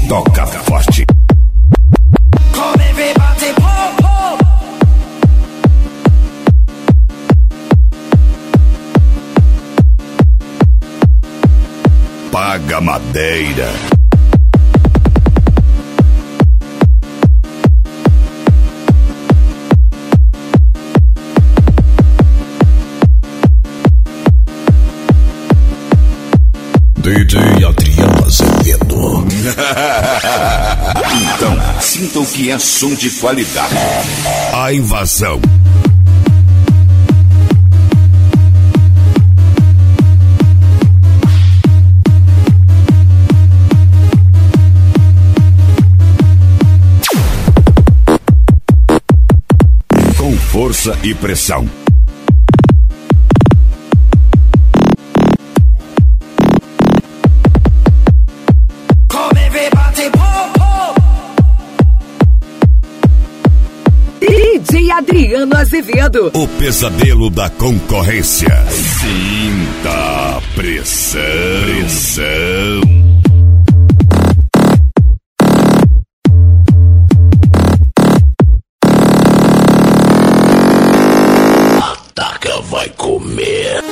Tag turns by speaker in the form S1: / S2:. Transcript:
S1: toca forte.
S2: Come everybody, pop, pop.
S1: Paga Madeira. DJ Adriano Azevedo. Então, sinta o que é som de qualidade. A invasão. Com força e pressão.
S3: DJ Adriano Azevedo.
S1: O pesadelo da concorrência. Sinta a pressão. Ataca, vai comer.